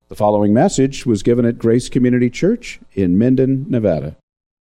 The following message was given at Grace Community Church in Minden, Nevada.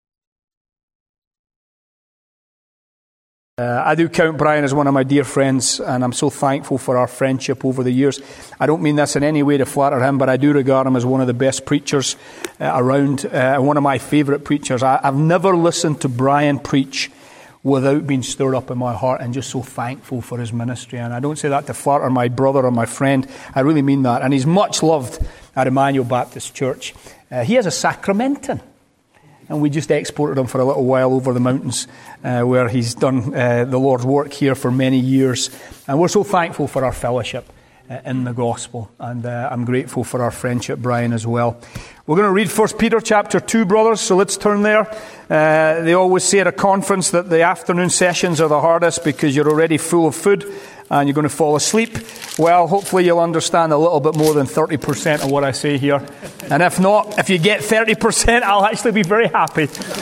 I do count Brian as one of my dear friends, and I'm so thankful for our friendship over the years. I don't mean this in any way to flatter him, but I do regard him as one of the best preachers around, one of my favourite preachers. I've never listened to Brian preach without being stirred up in my heart and just so thankful for his ministry. And I don't say that to flatter my brother or my friend. I really mean that. And he's much loved at Emmanuel Baptist Church. He is a Sacramentan. And we just exported him for a little while over the mountains where he's done the Lord's work here for many years. And we're so thankful for our fellowship in the gospel. And I'm grateful for our friendship, Brian, as well. We're going to read 1 Peter chapter 2, brothers, so let's turn there. They always say at a conference that the afternoon sessions are the hardest because you're already full of food and you're going to fall asleep. Well, hopefully you'll understand a little bit more than 30% of what I say here. And if not, if you get 30%, I'll actually be very happy.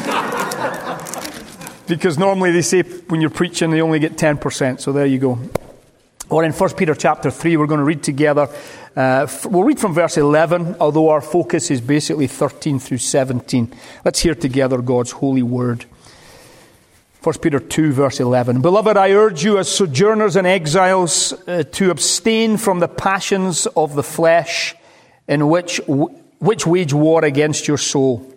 Because normally they say when you're preaching, they only get 10%. So there you go. Or in 1 Peter chapter 3, we're going to read together. We'll read from verse 11, although our focus is basically 13 through 17. Let's hear together God's holy word. 1 Peter 2, verse 11. Beloved, I urge you as sojourners and exiles to abstain from the passions of the flesh in which wage war against your soul.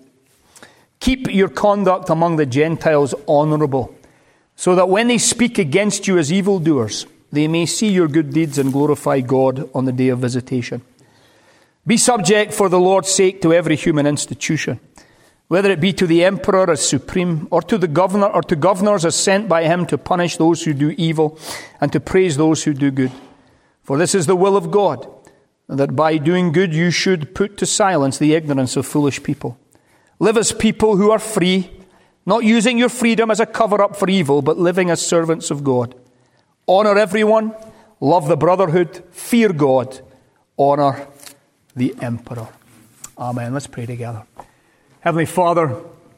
Keep your conduct among the Gentiles honourable, so that when they speak against you as evildoers, they may see your good deeds and glorify God on the day of visitation. Be subject for the Lord's sake to every human institution, whether it be to the emperor as supreme, or to the governor, or to governors as sent by him to punish those who do evil and to praise those who do good. For this is the will of God, that by doing good you should put to silence the ignorance of foolish people. Live as people who are free, not using your freedom as a cover-up for evil, but living as servants of God. Honour everyone, love the brotherhood, fear God, honour the emperor. Amen. Let's pray together. Heavenly Father,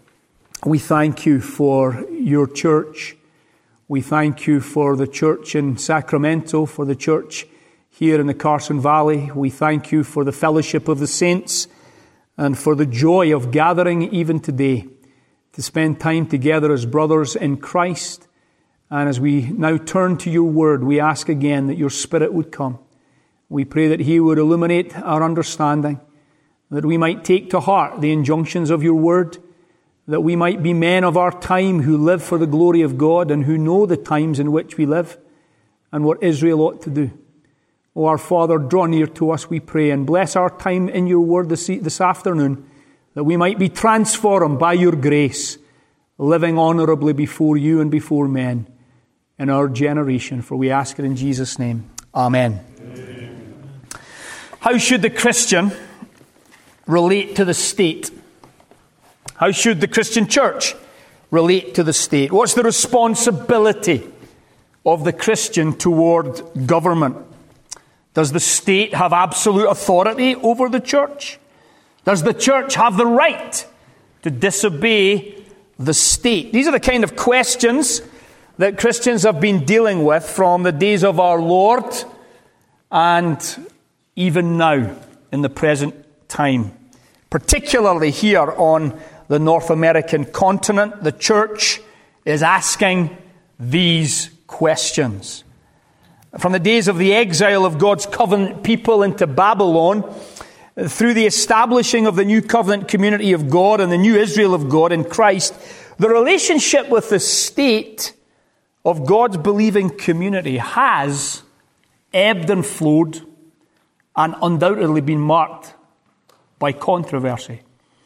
we thank you for your church. We thank you for the church in Sacramento, for the church here in the Carson Valley. We thank you for the fellowship of the saints and for the joy of gathering even today to spend time together as brothers in Christ. And as we now turn to your word, we ask again that your Spirit would come. We pray that he would illuminate our understanding, that we might take to heart the injunctions of your word, that we might be men of our time who live for the glory of God and who know the times in which we live and what Israel ought to do. O our Father, draw near to us, we pray, and bless our time in your word this afternoon, that we might be transformed by your grace, living honourably before you and before men in our generation, for we ask it in Jesus' name. Amen. Amen. How should the Christian relate to the state? How should the Christian church relate to the state? What's the responsibility of the Christian toward government? Does the state have absolute authority over the church? Does the church have the right to disobey the state? These are the kind of questions that Christians have been dealing with from the days of our Lord and even now in the present time. Particularly here on the North American continent, the church is asking these questions. From the days of the exile of God's covenant people into Babylon, through the establishing of the new covenant community of God and the new Israel of God in Christ, the relationship with the state of God's believing community has ebbed and flowed and undoubtedly been marked by controversy.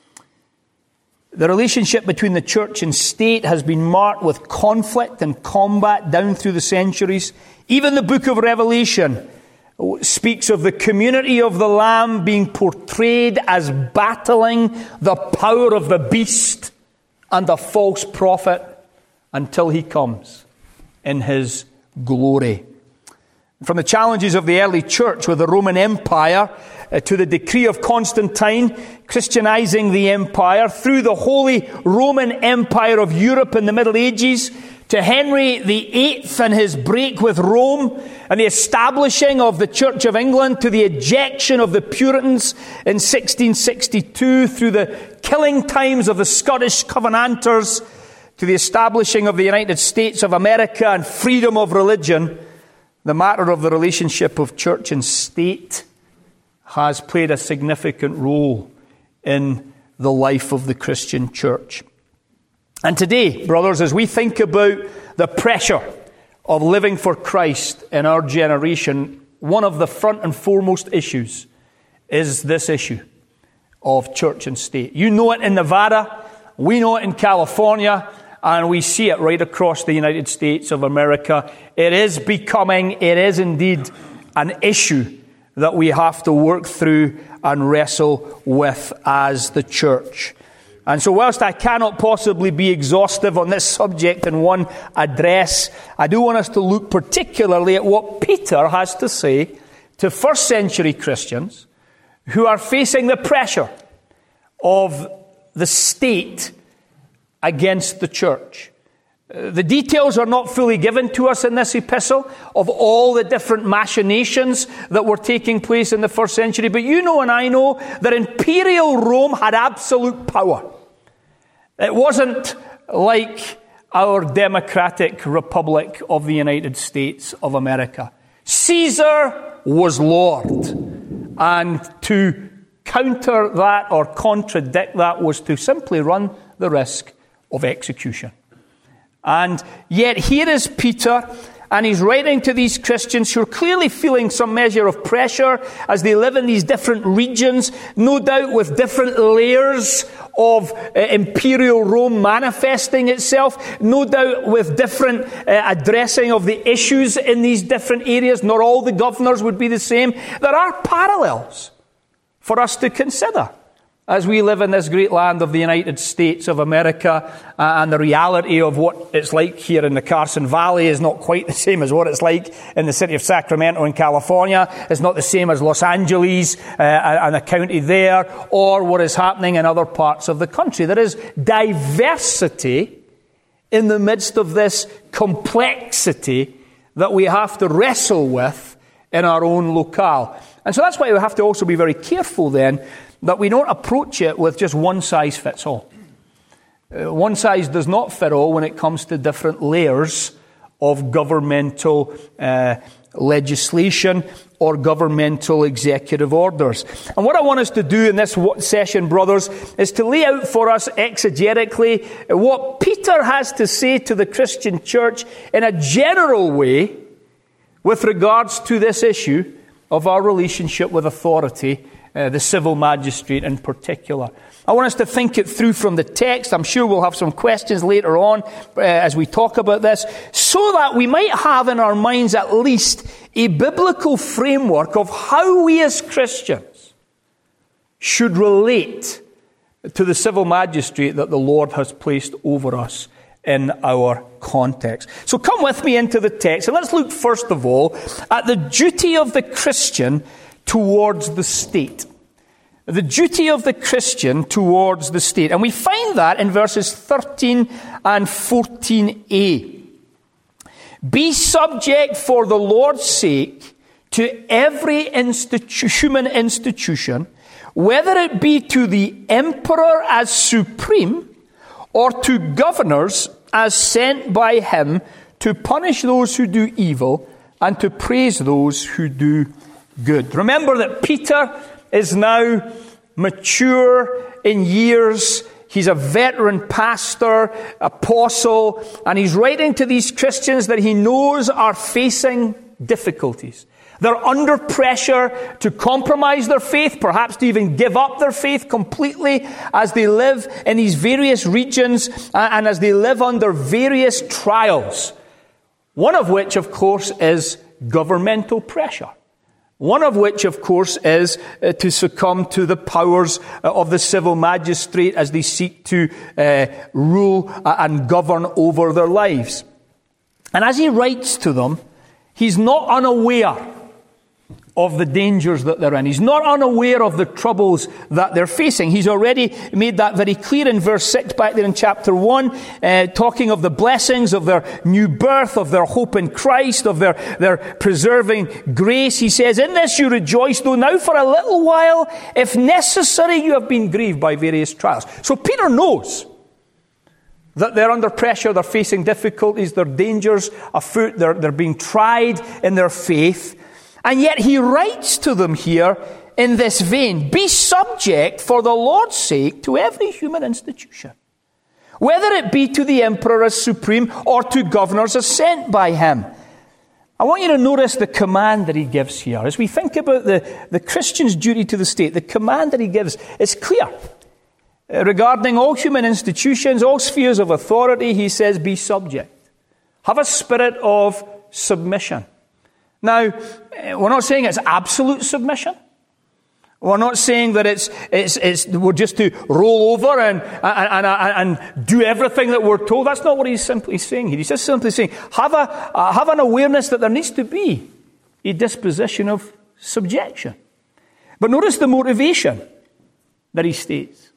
The relationship between the church and state has been marked with conflict and combat down through the centuries. Even the book of Revelation speaks of the community of the Lamb being portrayed as battling the power of the beast and the false prophet until he comes in his glory. From the challenges of the early church with the Roman Empire to the decree of Constantine Christianizing the empire, through the Holy Roman Empire of Europe in the Middle Ages, to to Henry VIII and his break with Rome and the establishing of the Church of England, to the ejection of the Puritans in 1662, through the killing times of the Scottish Covenanters, to the establishing of the United States of America and freedom of religion, the matter of the relationship of church and state has played a significant role in the life of the Christian church. And today, brothers, as we think about the pressure of living for Christ in our generation, one of the front and foremost issues is this issue of church and state. You know it in Nevada, we know it in California, and we see it right across the United States of America. It is indeed an issue that we have to work through and wrestle with as the church. And so whilst I cannot possibly be exhaustive on this subject in one address, I do want us to look particularly at what Peter has to say to first century Christians who are facing the pressure of the state against the church. The details are not fully given to us in this epistle of all the different machinations that were taking place in the first century. But you know and I know that imperial Rome had absolute power. It wasn't like our democratic republic of the United States of America. Caesar was Lord. And to counter that or contradict that was to simply run the risk of execution. And yet here is Peter, and he's writing to these Christians who are clearly feeling some measure of pressure as they live in these different regions, no doubt with different layers of imperial Rome manifesting itself, no doubt with different addressing of the issues in these different areas. Not all the governors would be the same. There are parallels for us to consider as we live in this great land of the United States of America, and the reality of what it's like here in the Carson Valley is not quite the same as what it's like in the city of Sacramento in California. It's not the same as Los Angeles and the county there, or what is happening in other parts of the country. There is diversity in the midst of this complexity that we have to wrestle with in our own locale. And so that's why we have to also be very careful then that we don't approach it with just one size fits all. One size does not fit all when it comes to different layers of governmental legislation or governmental executive orders. And what I want us to do in this session, brothers, is to lay out for us exegetically what Peter has to say to the Christian church in a general way with regards to this issue of our relationship with authority, the civil magistrate in particular. I want us to think it through from the text. I'm sure we'll have some questions later on as we talk about this, so that we might have in our minds at least a biblical framework of how we as Christians should relate to the civil magistrate that the Lord has placed over us in our context. So come with me into the text, and let's look first of all at the duty of the Christian towards the state. The duty of the Christian towards the state. And we find that in verses 13 and 14a. Be subject for the Lord's sake to every human institution, whether it be to the emperor as supreme, or to governors as sent by him to punish those who do evil and to praise those who do good. Remember that Peter is now mature in years. He's a veteran pastor, apostle, and he's writing to these Christians that he knows are facing difficulties. They're under pressure to compromise their faith, perhaps to even give up their faith completely as they live in these various regions and as they live under various trials. One of which, of course, is governmental pressure. One of which, of course, is to succumb to the powers of the civil magistrate as they seek to rule and govern over their lives. And as he writes to them, he's not unaware of the dangers that they're in. He's not unaware of the troubles that they're facing. He's already made that very clear in verse 6 back there in chapter 1, talking of the blessings of their new birth, of their hope in Christ, of their preserving grace. He says, in this you rejoice, though now for a little while, if necessary, you have been grieved by various trials. So Peter knows that they're under pressure, they're facing difficulties, there are dangers afoot, they're being tried in their faith. And yet he writes to them here in this vein, be subject for the Lord's sake to every human institution, whether it be to the emperor as supreme or to governors as sent by him. I want you to notice the command that he gives here. As we think about the Christian's duty to the state, the command that he gives is clear. Regarding all human institutions, all spheres of authority, he says, be subject. Have a spirit of submission. Now, we're not saying it's absolute submission. We're not saying that we're just to roll over and do everything that we're told. That's not what he's simply saying here. He's just simply saying, have an awareness that there needs to be a disposition of subjection. But notice the motivation that he states.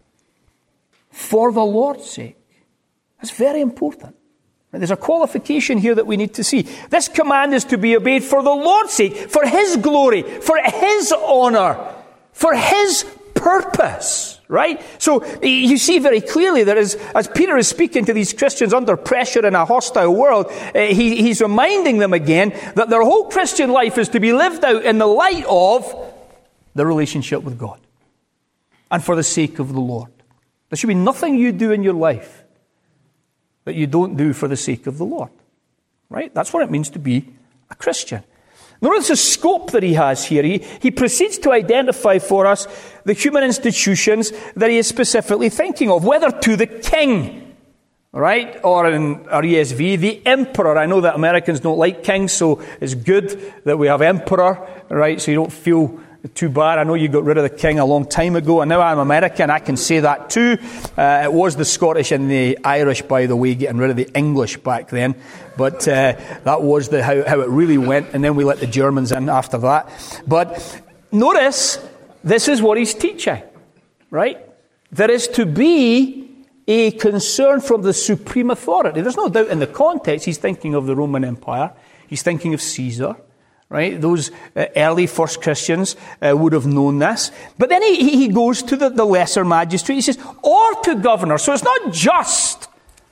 For the Lord's sake. That's very important. There's a qualification here that we need to see. This command is to be obeyed for the Lord's sake, for His glory, for His honor, for His purpose, right? So you see very clearly that as Peter is speaking to these Christians under pressure in a hostile world, he's reminding them again that their whole Christian life is to be lived out in the light of the relationship with God and for the sake of the Lord. There should be nothing you do in your life that you don't do for the sake of the Lord. Right? That's what it means to be a Christian. Notice the scope that he has here. He proceeds to identify for us the human institutions that he is specifically thinking of, whether to the king, right? Or in our ESV, the emperor. I know that Americans don't like kings, so it's good that we have emperor, right? So you don't feel too bad. I know you got rid of the king a long time ago, and now I'm American. I can say that too. It was the Scottish and the Irish, by the way, getting rid of the English back then. But that was how it really went, and then we let the Germans in after that. But notice, this is what he's teaching, right? There is to be a concern from the supreme authority. There's no doubt in the context he's thinking of the Roman Empire. He's thinking of Caesar. Right? Those early first Christians would have known this. But then he goes to the lesser magistrate. He says, or to governor. So it's not just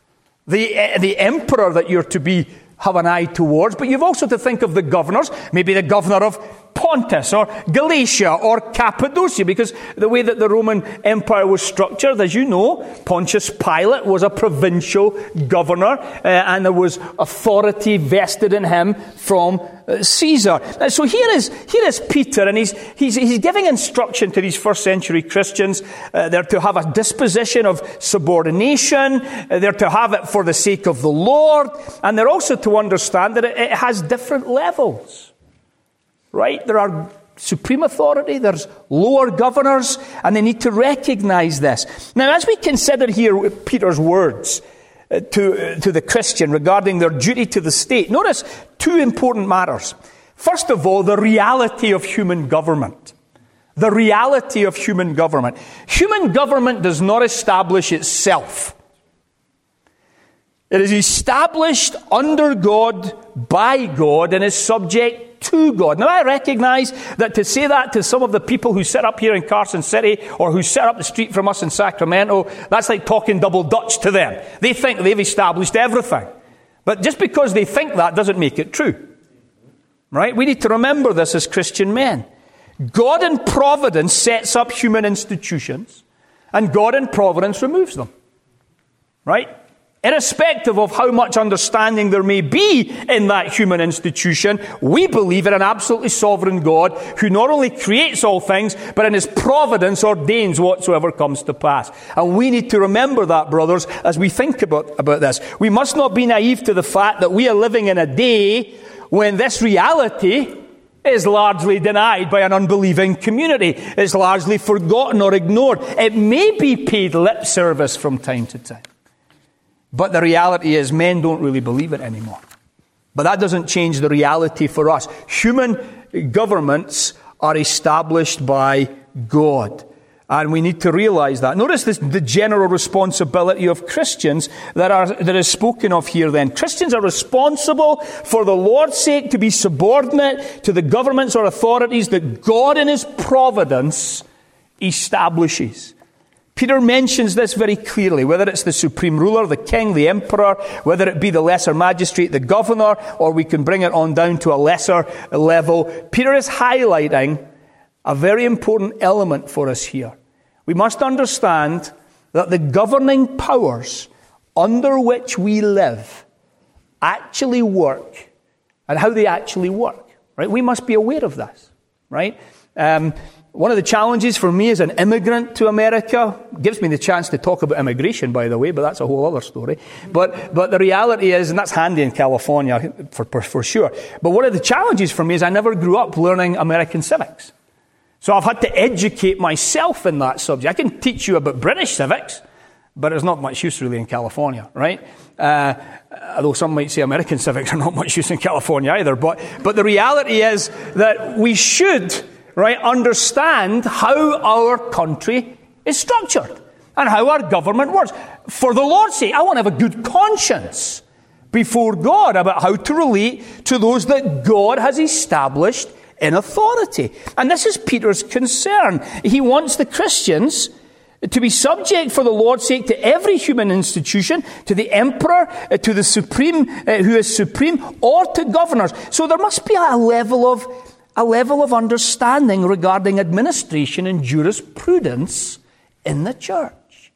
the emperor that you're to have an eye towards, but you've also to think of the governors, maybe the governor of Pontus or Galatia or Cappadocia, because the way that the Roman Empire was structured, as you know, Pontius Pilate was a provincial governor, and there was authority vested in him from Caesar. So here is Peter, and he's giving instruction to these first century Christians. They're to have a disposition of subordination. They're to have it for the sake of the Lord, and they're also to understand that it has different levels. Right? There are supreme authority, there's lower governors, and they need to recognize this. Now, as we consider here Peter's words to the Christian regarding their duty to the state, notice two important matters. First of all, the reality of human government. The reality of human government. Human government does not establish itself. It is established under God, by God, and is subject to God. Now, I recognize that to say that to some of the people who sit up here in Carson City or who sit up the street from us in Sacramento, that's like talking double Dutch to them. They think they've established everything. But just because they think that doesn't make it true. Right? We need to remember this as Christian men. God in providence sets up human institutions, and God in providence removes them. Right? Irrespective of how much understanding there may be in that human institution, we believe in an absolutely sovereign God who not only creates all things, but in His providence ordains whatsoever comes to pass. And we need to remember that, brothers, as we think about this. We must not be naive to the fact that we are living in a day when this reality is largely denied by an unbelieving community. It's largely forgotten or ignored. It may be paid lip service from time to time. But the reality is men don't really believe it anymore. But that doesn't change the reality for us. Human governments are established by God. And we need to realize that. Notice this, the general responsibility of Christians that is spoken of here then. Christians are responsible for the Lord's sake to be subordinate to the governments or authorities that God in His providence establishes. Peter mentions this very clearly, whether it's the supreme ruler, the king, the emperor, whether it be the lesser magistrate, the governor, or we can bring it on down to a lesser level. Peter is highlighting a very important element for us here. We must understand that the governing powers under which we live actually work, and how they actually work. Right? We must be aware of this. Right? One of the challenges for me as an immigrant to America, gives me the chance to talk about immigration, by the way, but that's a whole other story. But the reality is, and that's handy in California for sure, but one of the challenges for me is I never grew up learning American civics. So I've had to educate myself in that subject. I can teach you about British civics, but there's not much use really in California, right? Although some might say American civics are not much use in California either. But the reality is that we should, right, understand how our country is structured and how our government works. For the Lord's sake, I want to have a good conscience before God about how to relate to those that God has established in authority. And this is Peter's concern. He wants the Christians to be subject for the Lord's sake to every human institution, to the emperor, to the supreme, who is supreme, or to governors. So there must be a level of understanding regarding administration and jurisprudence in the church.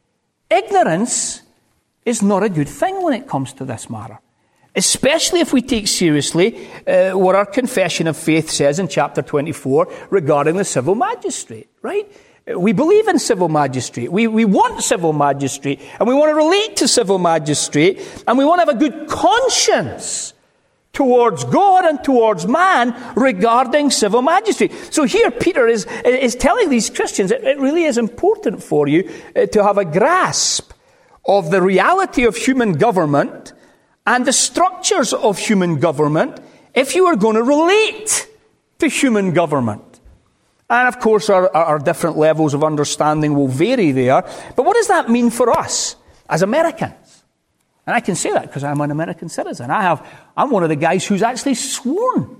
Ignorance is not a good thing when it comes to this matter. Especially if we take seriously what our confession of faith says in chapter 24 regarding the civil magistrate, right? We believe in civil magistrate. We want civil magistrate, and we want to relate to civil magistrate, and we want to have a good conscience towards God and towards man regarding civil magistrate. So here Peter is telling these Christians it really is important for you to have a grasp of the reality of human government and the structures of human government if you are going to relate to human government. And of course our different levels of understanding will vary there. But what does that mean for us as Americans? And I can say that because I'm an American citizen. I'm one of the guys who's actually sworn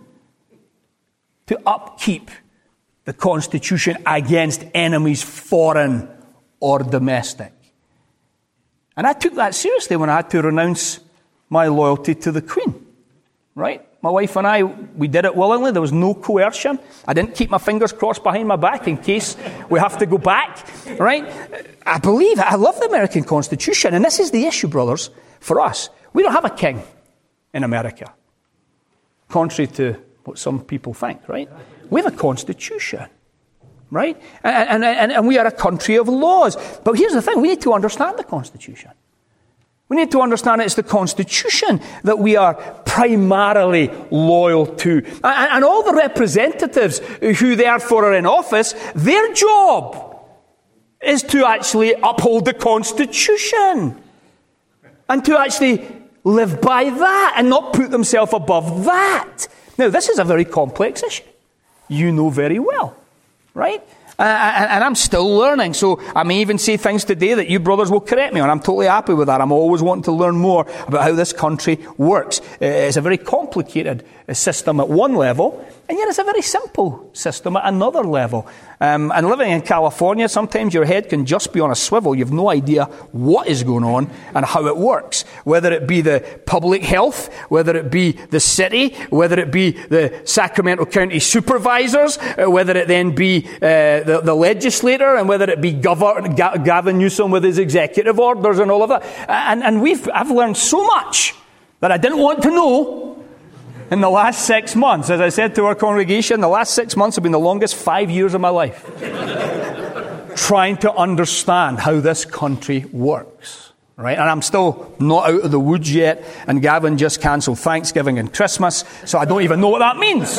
to upkeep the Constitution against enemies, foreign or domestic. And I took that seriously when I had to renounce my loyalty to the Queen, right? My wife and I, we did it willingly. There was no coercion. I didn't keep my fingers crossed behind my back in case we have to go back, right? I love the American Constitution. And this is the issue, brothers, for us. We don't have a king in America, contrary to what some people think, right? We have a Constitution, right? And we are a country of laws. But here's the thing. We need to understand the Constitution. We need to understand it's the Constitution that we are primarily loyal to. And all the representatives who therefore are in office, their job is to actually uphold the Constitution and to actually live by that and not put themselves above that. Now, this is a very complex issue. You know very well, right? And I'm still learning, so I may even say things today that you brothers will correct me on. I'm totally happy with that. I'm always wanting to learn more about how this country works. It's a very complicated system at one level, and yet it's a very simple system at another level. And living in California, sometimes your head can just be on a swivel. You've no idea what is going on and how it works. Whether it be the public health, whether it be the city, whether it be the Sacramento County supervisors, whether it then be the legislator, and whether it be Gavin Newsom with his executive orders and all of that. And I've learned so much that I didn't want to know in the last 6 months. As I said to our congregation, the last 6 months have been the longest 5 years of my life. Trying to understand how this country works. Right? And I'm still not out of the woods yet. And Gavin just cancelled Thanksgiving and Christmas, so I don't even know what that means.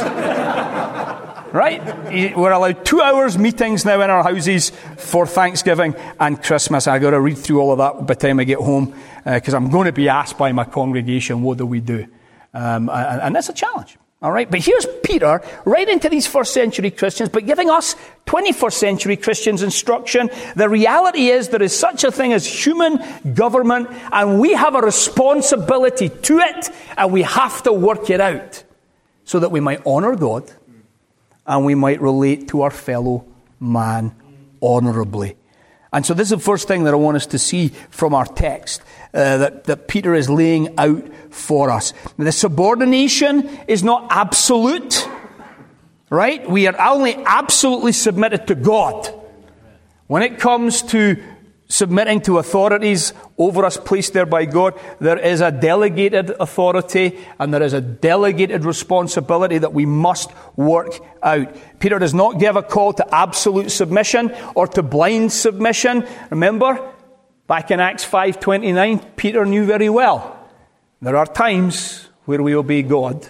Right? We're allowed 2 hours meetings now in our houses for Thanksgiving and Christmas. I've got to read through all of that by the time I get home, because I'm going to be asked by my congregation, what do we do? And that's a challenge. All right, but here's Peter writing to these first century Christians, but giving us 21st century Christians instruction. The reality is there is such a thing as human government, and we have a responsibility to it, and we have to work it out so that we might honor God and we might relate to our fellow man honorably. And so this is the first thing that I want us to see from our text that Peter is laying out for us. The subordination is not absolute, right? We are only absolutely submitted to God. When it comes to submitting to authorities over us placed there by God, there is a delegated authority and there is a delegated responsibility that we must work out. Peter does not give a call to absolute submission or to blind submission. Remember, back in Acts 5:29, Peter knew very well there are times where we obey God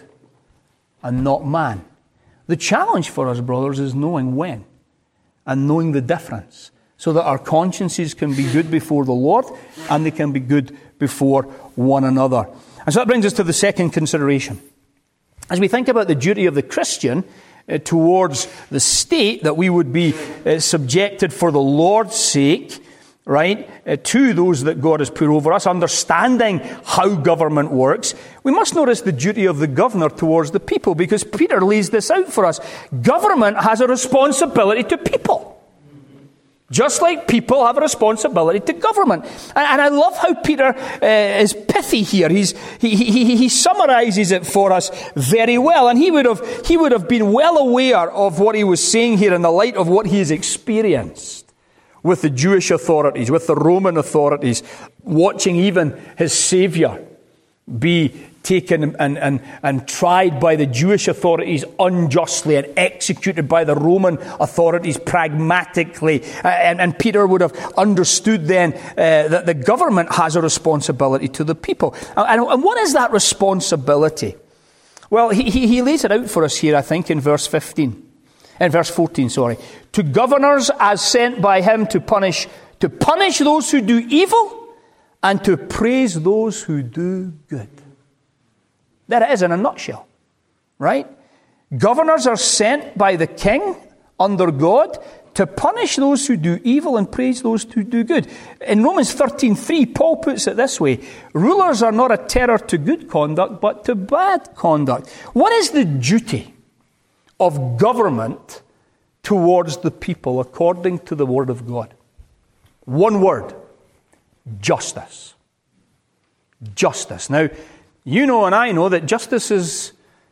and not man. The challenge for us, brothers, is knowing when and knowing the difference, so that our consciences can be good before the Lord and they can be good before one another. And so that brings us to the second consideration. As we think about the duty of the Christian towards the state, that we would be subjected for the Lord's sake, right, to those that God has put over us, understanding how government works, we must notice the duty of the governor towards the people, because Peter lays this out for us. Government has a responsibility to people. Just like people have a responsibility to government. And I love how Peter is pithy here. He summarizes it for us very well. And he would have been well aware of what he was saying here in the light of what he has experienced with the Jewish authorities, with the Roman authorities, watching even his Savior be taken and tried by the Jewish authorities unjustly and executed by the Roman authorities pragmatically. And Peter would have understood then that the government has a responsibility to the people. And what is that responsibility? Well, he lays it out for us here, I think, in verse 14. To governors as sent by him to punish those who do evil and to praise those who do good. There it is in a nutshell, right? Governors are sent by the king under God to punish those who do evil and praise those who do good. In Romans 13:3, Paul puts it this way: rulers are not a terror to good conduct, but to bad conduct. What is the duty of government towards the people according to the Word of God? One word: justice. Justice. Now, you know and I know that justice is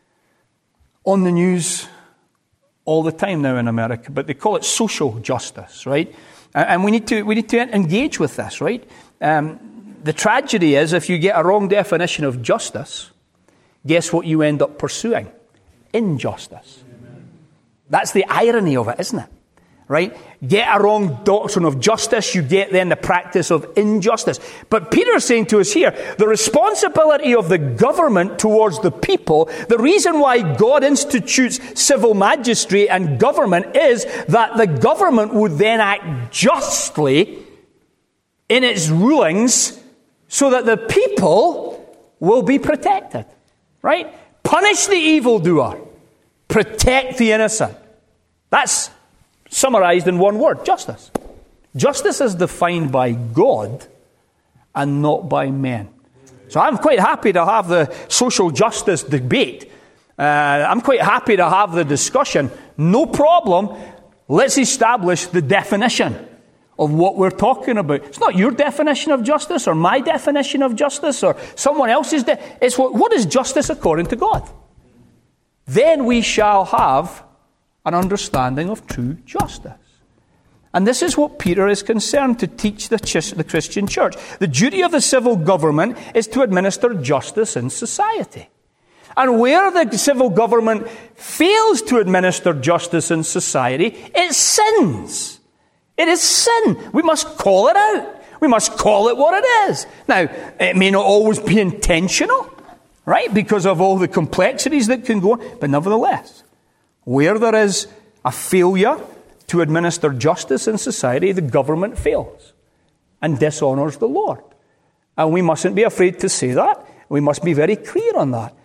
on the news all the time now in America, but they call it social justice, right? And we need to engage with this, right? The tragedy is, if you get a wrong definition of justice, guess what you end up pursuing? Injustice. That's the irony of it, isn't it? Right? Get a wrong doctrine of justice, you get then the practice of injustice. But Peter's saying to us here, the responsibility of the government towards the people, the reason why God institutes civil magistrate and government is that the government would then act justly in its rulings so that the people will be protected. Right? Punish the evildoer. Protect the innocent. That's summarized in one word: justice. Justice is defined by God and not by men. So I'm quite happy to have the social justice debate. I'm quite happy to have the discussion. No problem. Let's establish the definition of what we're talking about. It's not your definition of justice or my definition of justice or someone else's. It's what is justice according to God. Then we shall have an understanding of true justice. And this is what Peter is concerned to teach the Christian church. The duty of the civil government is to administer justice in society. And where the civil government fails to administer justice in society, it sins. It is sin. We must call it out. We must call it what it is. Now, it may not always be intentional, right, because of all the complexities that can go on, but nevertheless, where there is a failure to administer justice in society, the government fails and dishonors the Lord. And we mustn't be afraid to say that. We must be very clear on that.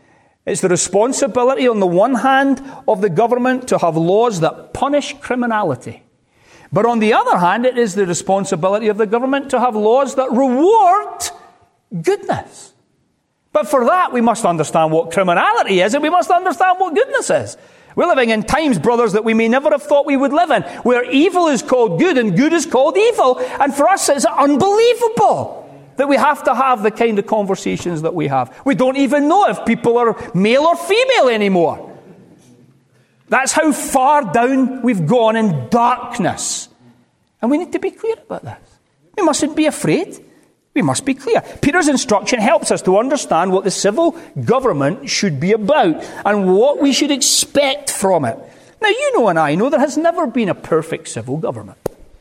It's the responsibility, on the one hand, of the government to have laws that punish criminality. But on the other hand, it is the responsibility of the government to have laws that reward goodness. But for that, we must understand what criminality is, and we must understand what goodness is. We're living in times, brothers, that we may never have thought we would live in, where evil is called good and good is called evil. And for us, it's unbelievable that we have to have the kind of conversations that we have. We don't even know if people are male or female anymore. That's how far down we've gone in darkness. And we need to be clear about this. We mustn't be afraid. We must be clear. Peter's instruction helps us to understand what the civil government should be about and what we should expect from it. Now, you know and I know there has never been a perfect civil government.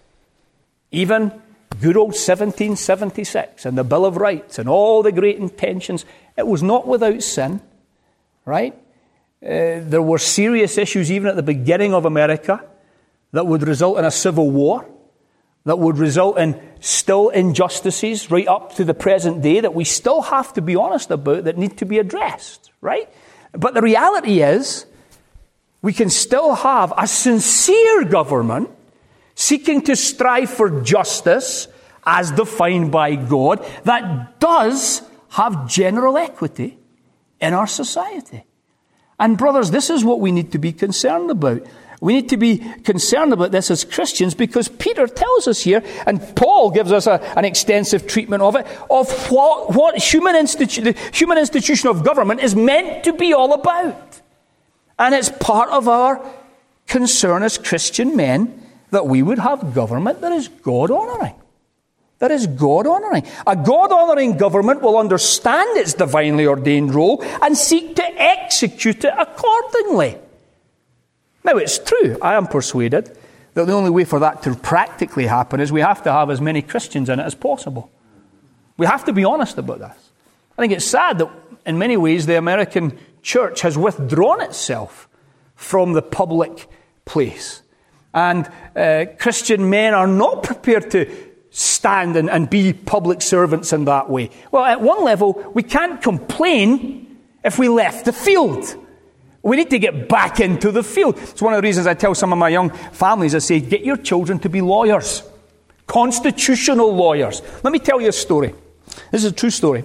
Even good old 1776 and the Bill of Rights and all the great intentions, it was not without sin, right? There were serious issues even at the beginning of America that would result in a civil war, that would result in still injustices right up to the present day that we still have to be honest about, that need to be addressed, right? But the reality is, we can still have a sincere government seeking to strive for justice as defined by God that does have general equity in our society. And brothers, this is what we need to be concerned about. We need to be concerned about this as Christians because Peter tells us here, and Paul gives us an extensive treatment of it, of what the human institution of government is meant to be all about. And it's part of our concern as Christian men that we would have government that is God-honouring. That is God-honouring. A God-honouring government will understand its divinely ordained role and seek to execute it accordingly. Now, it's true, I am persuaded, that the only way for that to practically happen is we have to have as many Christians in it as possible. We have to be honest about this. I think it's sad that in many ways the American church has withdrawn itself from the public place. And Christian men are not prepared to stand and be public servants in that way. Well, at one level, we can't complain if we left the field. We need to get back into the field. It's one of the reasons I tell some of my young families, I say, get your children to be lawyers. Constitutional lawyers. Let me tell you a story. This is a true story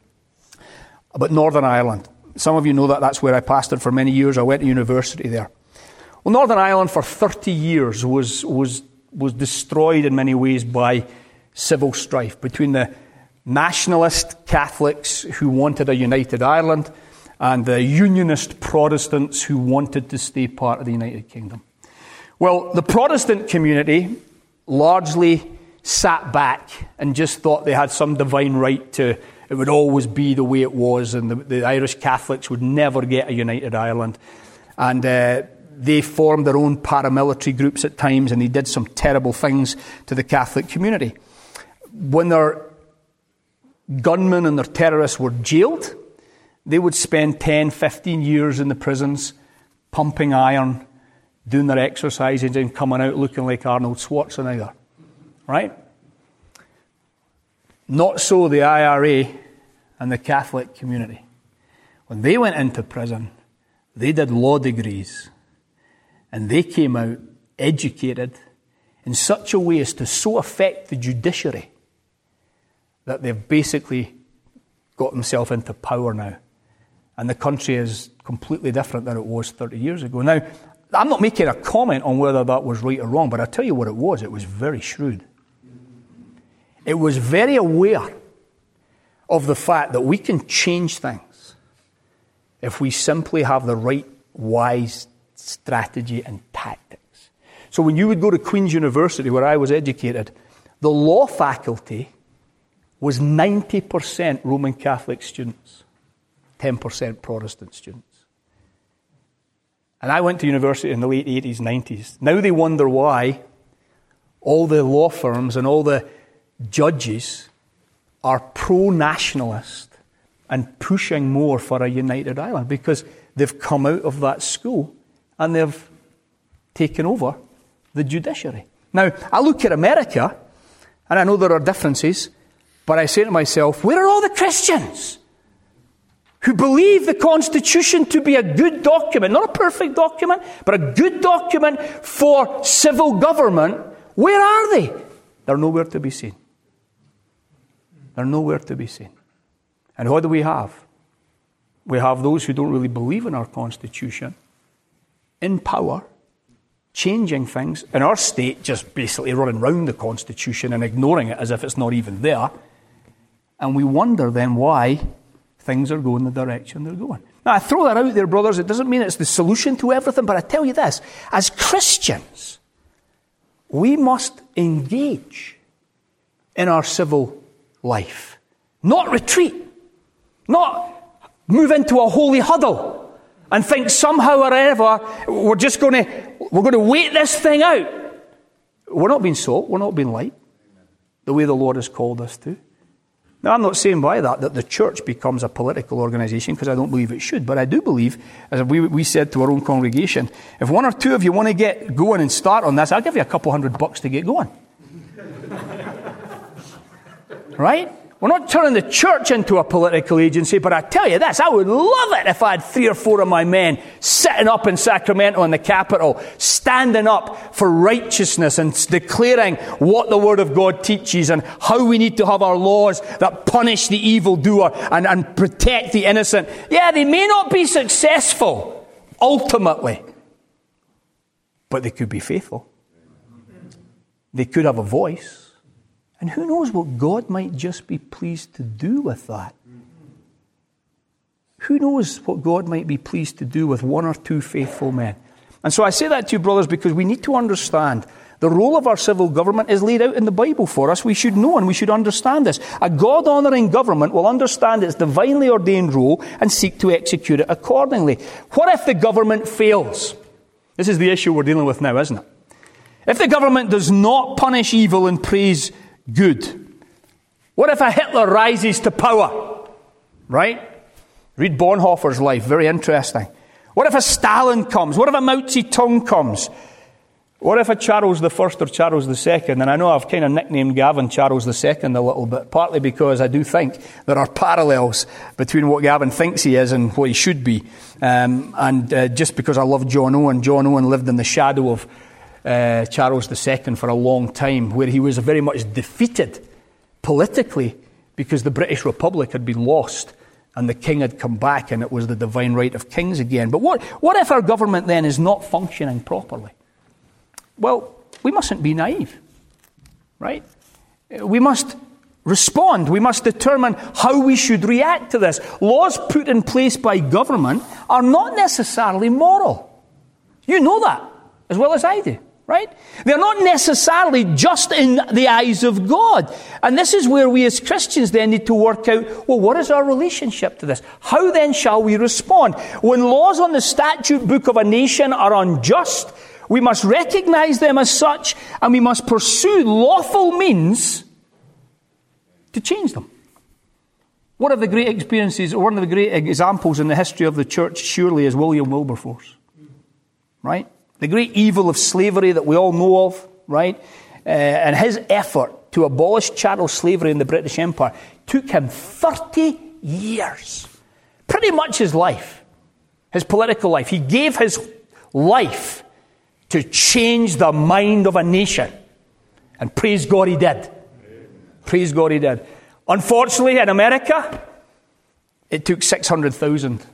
about Northern Ireland. Some of you know that that's where I pastored for many years. I went to university there. Well, Northern Ireland for 30 years was destroyed in many ways by civil strife between the nationalist Catholics who wanted a united Ireland and the Unionist Protestants who wanted to stay part of the United Kingdom. Well, the Protestant community largely sat back and just thought they had some divine right to, it would always be the way it was, and the Irish Catholics would never get a united Ireland. And they formed their own paramilitary groups at times, and they did some terrible things to the Catholic community. When their gunmen and their terrorists were jailed, they would spend 10, 15 years in the prisons, pumping iron, doing their exercises and coming out looking like Arnold Schwarzenegger. Right? Not so the IRA and the Catholic community. When they went into prison, they did law degrees. And they came out educated in such a way as to so affect the judiciary that they've basically got themselves into power now. And the country is completely different than it was 30 years ago. Now, I'm not making a comment on whether that was right or wrong, but I'll tell you what it was. It was very shrewd. It was very aware of the fact that we can change things if we simply have the right, wise strategy and tactics. So when you would go to Queen's University, where I was educated, the law faculty was 90% Roman Catholic students, 10% Protestant students. And I went to university in the late 80s, 90s. Now they wonder why all the law firms and all the judges are pro-nationalist and pushing more for a united Ireland, because they've come out of that school and they've taken over the judiciary. Now, I look at America, and I know there are differences, but I say to myself, where are all the Christians? who believe the Constitution to be a good document, not a perfect document, but a good document for civil government, where are they? They're nowhere to be seen. They're nowhere to be seen. And what do we have? We have those who don't really believe in our Constitution, in power, changing things, in our state just basically running round the Constitution and ignoring it as if it's not even there. And we wonder then why things are going the direction they're going. Now, I throw that out there, brothers. It doesn't mean it's the solution to everything, but I tell you this. As Christians, we must engage in our civil life. Not retreat. Not move into a holy huddle and think somehow or ever we're going to wait this thing out. We're not being salt. We're not being light the way the Lord has called us to. Now, I'm not saying by that the church becomes a political organisation, because I don't believe it should. But I do believe, as we said to our own congregation, if one or two of you want to get going and start on this, I'll give you $200 to get going. Right? We're not turning the church into a political agency, but I tell you this, I would love it if I had 3 or 4 of my men sitting up in Sacramento in the Capitol, standing up for righteousness and declaring what the Word of God teaches and how we need to have our laws that punish the evildoer and protect the innocent. Yeah, they may not be successful, ultimately, but they could be faithful. They could have a voice. And who knows what God might just be pleased to do with that? Who knows what God might be pleased to do with 1 or 2 faithful men? And so I say that to you, brothers, because we need to understand the role of our civil government is laid out in the Bible for us. We should know and we should understand this. A God-honouring government will understand its divinely ordained role and seek to execute it accordingly. What if the government fails? This is the issue we're dealing with now, isn't it? If the government does not punish evil and praise good. What if a Hitler rises to power? Right? Read Bonhoeffer's life, very interesting. What if a Stalin comes? What if a Mao Zedong comes? What if a Charles I or Charles II? And I know I've kind of nicknamed Gavin Charles II a little bit, partly because I do think there are parallels between what Gavin thinks he is and what he should be. And just because I love John Owen. John Owen lived in the shadow of Charles II for a long time, where he was very much defeated politically because the British Republic had been lost and the king had come back and it was the divine right of kings again. But what if our government then is not functioning properly? Well, we mustn't be naive, right? We must respond. We must determine how we should react to this. Laws put in place by government are not necessarily moral. You know that as well as I do. Right? They're not necessarily just in the eyes of God. And this is where we as Christians then need to work out, well, what is our relationship to this? How then shall we respond? When laws on the statute book of a nation are unjust, we must recognize them as such, and we must pursue lawful means to change them. One of the great experiences, or one of the great examples in the history of the church, surely, is William Wilberforce. Right? The great evil of slavery that we all know of, right? And his effort to abolish chattel slavery in the British Empire took him 30 years. Pretty much his life, his political life. He gave his life to change the mind of a nation. And praise God he did. Praise God he did. Unfortunately, in America, it took 600,000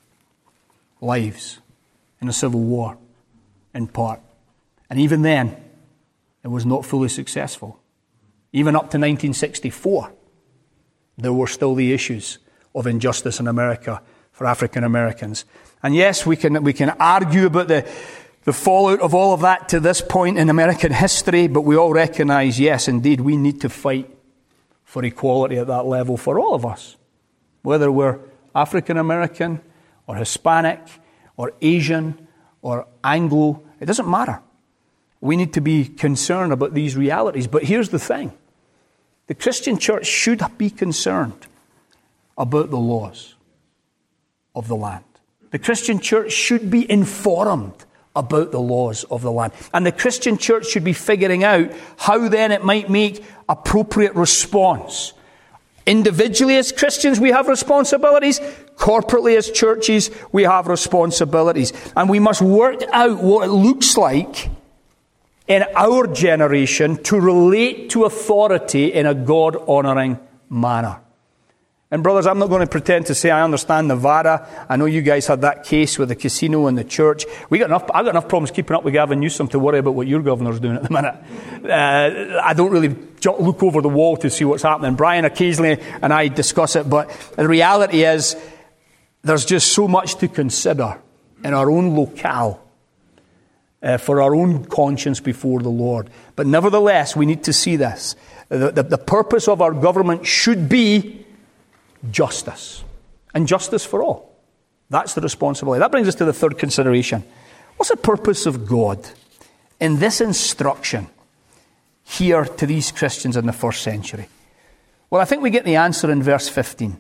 lives in a civil war. In part. And even then, it was not fully successful. Even up to 1964, there were still the issues of injustice in America for African Americans. And yes, we can argue about the fallout of all of that to this point in American history, but we all recognize, yes, indeed, we need to fight for equality at that level for all of us. Whether we're African American or Hispanic or Asian or Anglo, it doesn't matter. We need to be concerned about these realities. But here's the thing. The Christian church should be concerned about the laws of the land. The Christian church should be informed about the laws of the land. And the Christian church should be figuring out how then it might make appropriate response. Individually as Christians, we have responsibilities. corporately as churches, we have responsibilities. And we must work out what it looks like in our generation to relate to authority in a God-honoring manner. And brothers, I'm not going to pretend to say I understand Nevada. I know you guys had that case with the casino and the church. I've got enough problems keeping up with Gavin Newsom to worry about what your governor's doing at the minute. I don't really look over the wall to see what's happening. Brian occasionally and I discuss it, but the reality is there's just so much to consider in our own locale for our own conscience before the Lord. But nevertheless, we need to see this. The purpose of our government should be justice. And justice for all. That's the responsibility. That brings us to the third consideration. What's the purpose of God in this instruction here to these Christians in the first century? Well, I think we get the answer in verse 15.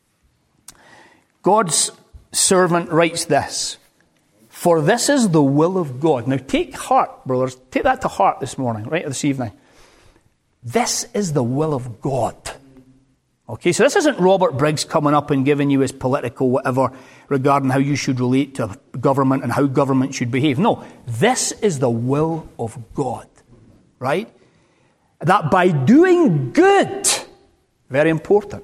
God's servant writes this: "For this is the will of God." Now take heart, brothers. Take that to heart this morning, right, this evening. This is the will of God. Okay, so this isn't Robert Briggs coming up and giving you his political whatever regarding how you should relate to government and how government should behave. No, this is the will of God, right? That by doing good, very important,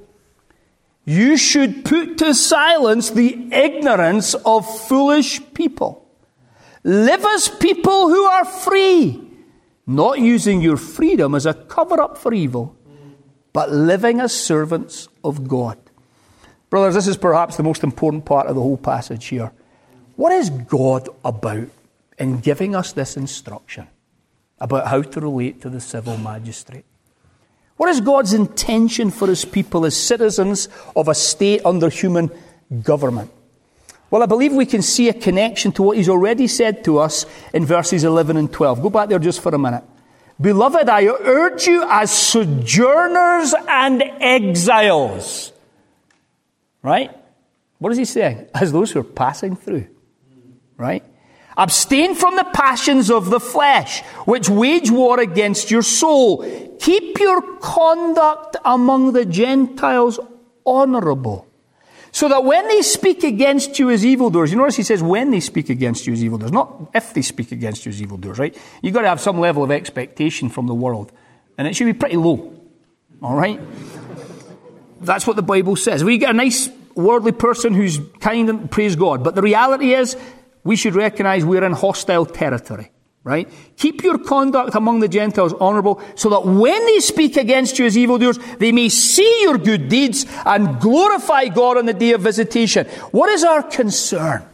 you should put to silence the ignorance of foolish people. Live as people who are free, not using your freedom as a cover-up for evil, but living as servants of God. Brothers, this is perhaps the most important part of the whole passage here. What is God about in giving us this instruction about how to relate to the civil magistrate? What is God's intention for his people as citizens of a state under human government? Well, I believe we can see a connection to what he's already said to us in verses 11 and 12. Go back there just for a minute. "Beloved, I urge you as sojourners and exiles." Right? What is he saying? As those who are passing through. Right? "Abstain from the passions of the flesh, which wage war against your soul. Keep your conduct among the Gentiles honorable, so that when they speak against you as evildoers," you notice he says when they speak against you as evildoers, not if they speak against you as evildoers, right? You've got to have some level of expectation from the world. And it should be pretty low. All right? That's what the Bible says. We get a nice worldly person who's kind and praise God. But the reality is, we should recognize we're in hostile territory. Right? "Keep your conduct among the Gentiles honorable, so that when they speak against you as evildoers, they may see your good deeds and glorify God on the day of visitation." What is our concern?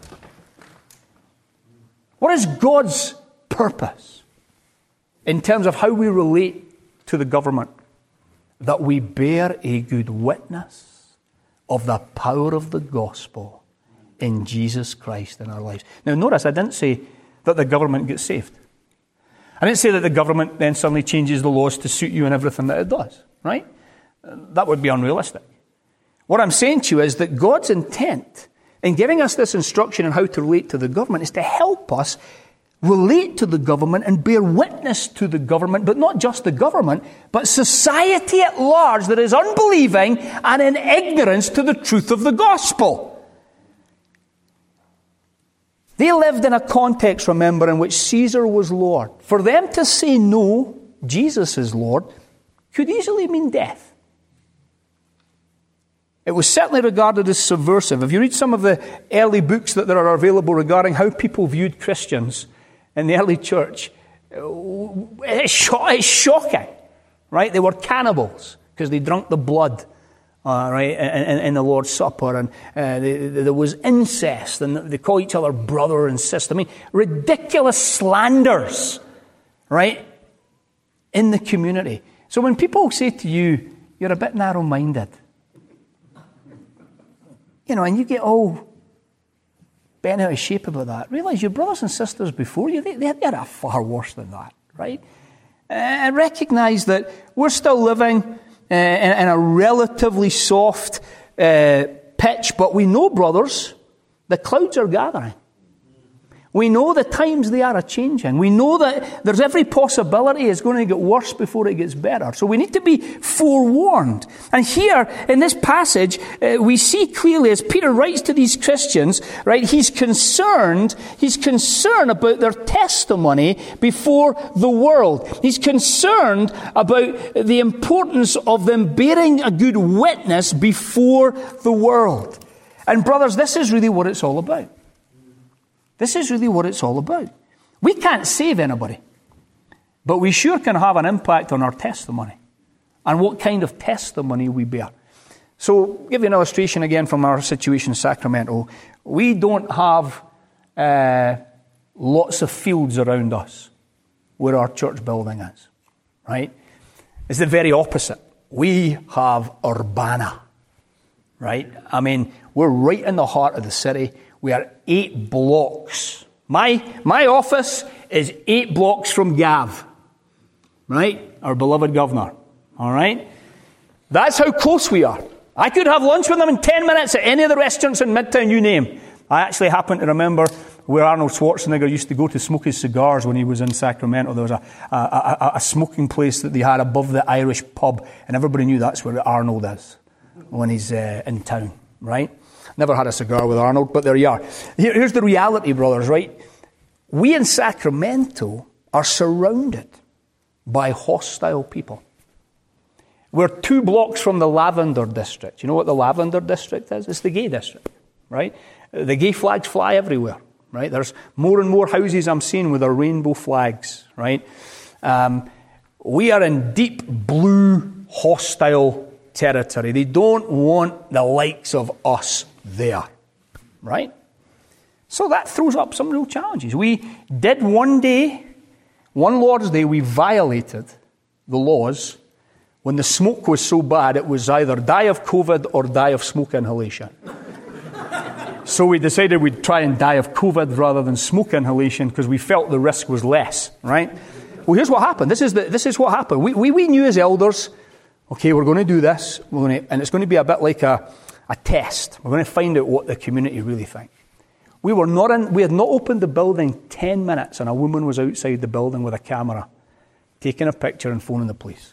What is God's purpose in terms of how we relate to the government? That we bear a good witness of the power of the gospel in Jesus Christ in our lives. Now notice, I didn't say that the government gets saved. I didn't say that the government then suddenly changes the laws to suit you and everything that it does, right? That would be unrealistic. What I'm saying to you is that God's intent in giving us this instruction on how to relate to the government is to help us relate to the government and bear witness to the government, but not just the government, but society at large that is unbelieving and in ignorance to the truth of the gospel. They lived in a context, remember, in which Caesar was Lord. For them to say no, Jesus is Lord, could easily mean death. It was certainly regarded as subversive. If you read some of the early books that there are available regarding how people viewed Christians in the early church, it's shocking, right? They were cannibals because they drank the blood. Right, in the Lord's Supper, and there was incest, and they call each other brother and sister. I mean, ridiculous slanders, right, in the community. So when people say to you, "You're a bit narrow-minded," and you get all bent out of shape about that, realize your brothers and sisters before you, they're far worse than that, right? And recognize that we're still living in a relatively soft pitch, but we know, brothers, the clouds are gathering. We know the times they are a-changing. We know that there's every possibility it's going to get worse before it gets better. So we need to be forewarned. And here, in this passage, we see clearly as Peter writes to these Christians, right, he's concerned about their testimony before the world. He's concerned about the importance of them bearing a good witness before the world. And brothers, this is really what it's all about. This is really what it's all about. We can't save anybody, but we sure can have an impact on our testimony and what kind of testimony we bear. So, I'll give you an illustration again from our situation in Sacramento. We don't have lots of fields around us where our church building is, right? It's the very opposite. We have Urbana, right? I mean, we're right in the heart of the city. We are 8 blocks. My office is 8 blocks from Gav, right? Our beloved governor, all right? That's how close we are. I could have lunch with them in 10 minutes at any of the restaurants in Midtown, you name. I actually happen to remember where Arnold Schwarzenegger used to go to smoke his cigars when he was in Sacramento. There was a smoking place that they had above the Irish pub, and everybody knew that's where Arnold is when he's in town, right? Never had a cigar with Arnold, but there you are. Here's the reality, brothers, right? We in Sacramento are surrounded by hostile people. We're 2 blocks from the Lavender District. You know what the Lavender District is? It's the gay district, right? The gay flags fly everywhere, right? There's more and more houses I'm seeing with their rainbow flags, right? We are in deep blue hostile territory. They don't want the likes of us there, right? So that throws up some real challenges. We did one Lord's Day, we violated the laws when the smoke was so bad it was either die of COVID or die of smoke inhalation. So we decided we'd try and die of COVID rather than smoke inhalation because we felt the risk was less, right? Well, here's what happened. This is what happened. We knew as elders, okay, we're going to do this, and it's going to be a bit like a test. We're going to find out what the community really think. We had not opened the building 10 minutes, and a woman was outside the building with a camera, taking a picture and phoning the police.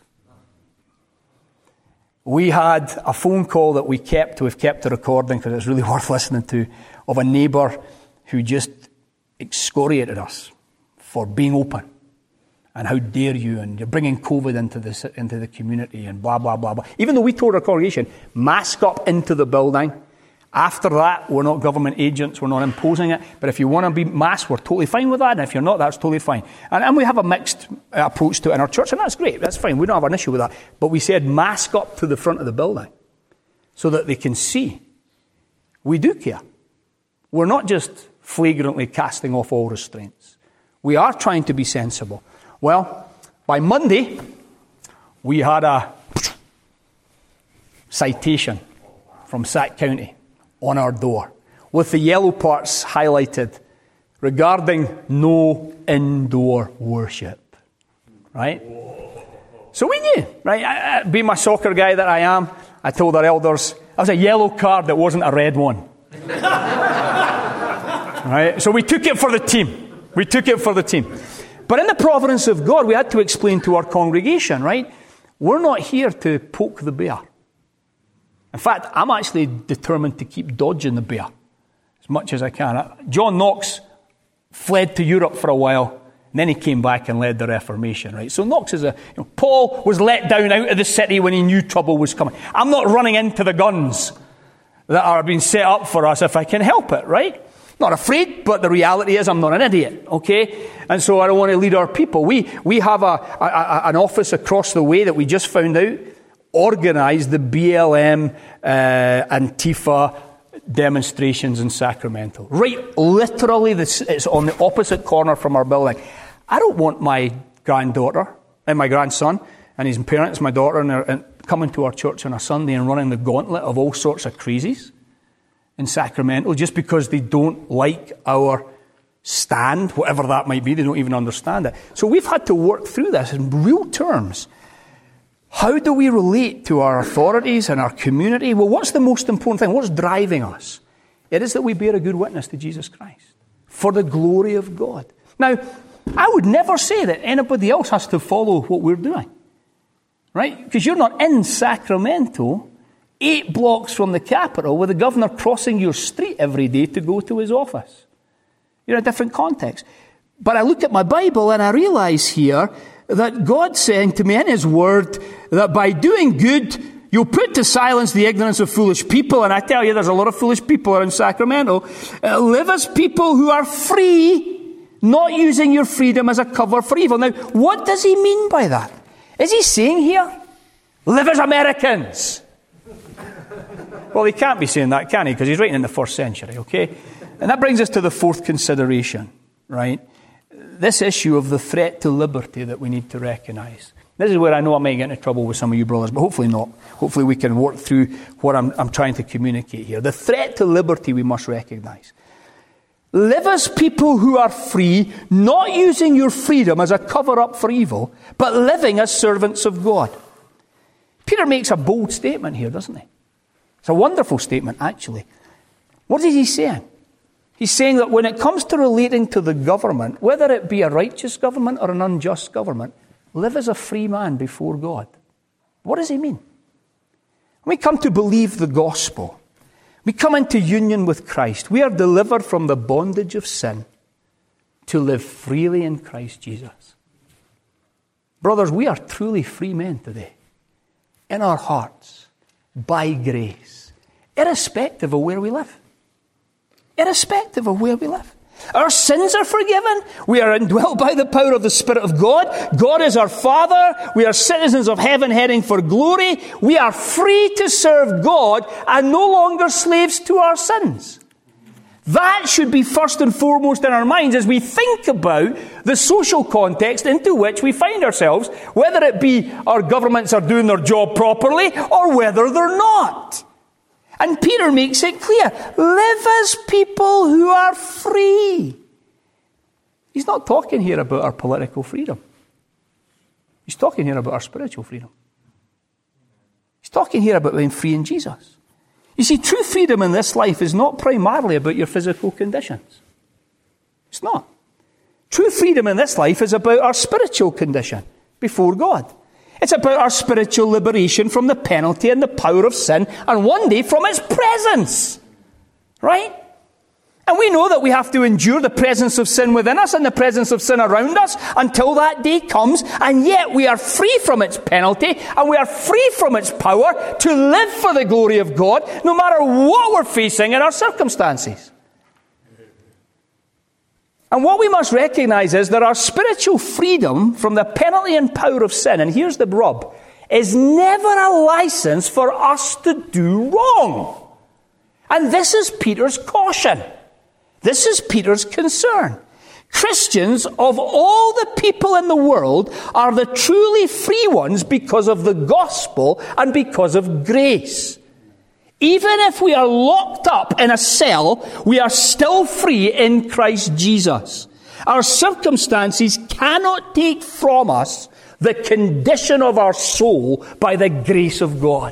We had a phone call that we've kept the recording because it's really worth listening to, of a neighbour who just excoriated us for being open. And how dare you, and you're bringing COVID into the community, and blah, blah, blah, blah. Even though we told our congregation, mask up into the building. After that, we're not government agents, we're not imposing it. But if you want to be masked, we're totally fine with that. And if you're not, that's totally fine. And we have a mixed approach to it in our church, and that's great. That's fine. We don't have an issue with that. But we said mask up to the front of the building so that they can see. We do care. We're not just flagrantly casting off all restraints. We are trying to be sensible. Well, by Monday, we had a citation from Sac County on our door with the yellow parts highlighted regarding no indoor worship. Right? So we knew, right? Being my soccer guy that I am, I told our elders, that was a yellow card that wasn't a red one. Right? So we took it for the team. But in the providence of God, we had to explain to our congregation, right? We're not here to poke the bear. In fact, I'm actually determined to keep dodging the bear as much as I can. John Knox fled to Europe for a while, and then he came back and led the Reformation, right? So Knox is Paul was let down out of the city when he knew trouble was coming. I'm not running into the guns that are being set up for us if I can help it, right? Not afraid, but the reality is I'm not an idiot, okay? And so I don't want to lead our people. We have an office across the way that we just found out organised the BLM Antifa demonstrations in Sacramento. Right, literally, it's on the opposite corner from our building. I don't want my granddaughter and my grandson and his parents, my daughter, and coming to our church on a Sunday and running the gauntlet of all sorts of crazies in Sacramento just because they don't like our stand, whatever that might be. They don't even understand it. So we've had to work through this in real terms. How do we relate to our authorities and our community? Well, what's the most important thing? What's driving us? It is that we bear a good witness to Jesus Christ. for the glory of God. Now, I would never say that anybody else has to follow what we're doing. Right? Because you're not in Sacramento, 8 blocks from the capital, with the governor crossing your street every day to go to his office. You're in a different context. But I look at my Bible and I realize here that God's saying to me in His Word that by doing good, you'll put to silence the ignorance of foolish people. And I tell you, there's a lot of foolish people around Sacramento. Live as people who are free, not using your freedom as a cover for evil. Now, what does he mean by that? Is he saying here, live as Americans? Well, he can't be saying that, can he? Because he's writing in the 1st century, okay? And that brings us to the 4th consideration, right? This issue of the threat to liberty that we need to recognize. This is where I know I may get into trouble with some of you brothers, but hopefully not. Hopefully we can work through what I'm trying to communicate here. The threat to liberty we must recognize. Live as people who are free, not using your freedom as a cover-up for evil, but living as servants of God. Peter makes a bold statement here, doesn't he? It's a wonderful statement, actually. What is he saying? He's saying that when it comes to relating to the government, whether it be a righteous government or an unjust government, live as a free man before God. What does he mean? When we come to believe the gospel, we come into union with Christ. We are delivered from the bondage of sin to live freely in Christ Jesus. Brothers, we are truly free men today. In our hearts, by grace, irrespective of where we live. Irrespective of where we live. Our sins are forgiven. We are indwelt by the power of the Spirit of God. God is our Father. We are citizens of heaven heading for glory. We are free to serve God and no longer slaves to our sins. That should be first and foremost in our minds as we think about the social context into which we find ourselves, whether it be our governments are doing their job properly or whether they're not. And Peter makes it clear, live as people who are free. He's not talking here about our political freedom. He's talking here about our spiritual freedom. He's talking here about being free in Jesus. You see, true freedom in this life is not primarily about your physical conditions. It's not. True freedom in this life is about our spiritual condition before God. It's about our spiritual liberation from the penalty and the power of sin, and one day from its presence. Right? And we know that we have to endure the presence of sin within us and the presence of sin around us until that day comes, and yet we are free from its penalty and we are free from its power to live for the glory of God, no matter what we're facing in our circumstances. And what we must recognize is that our spiritual freedom from the penalty and power of sin, and here's the rub, is never a license for us to do wrong. And this is Peter's caution. This is Peter's concern. Christians of all the people in the world are the truly free ones because of the gospel and because of grace. Even if we are locked up in a cell, we are still free in Christ Jesus. Our circumstances cannot take from us the condition of our soul by the grace of God.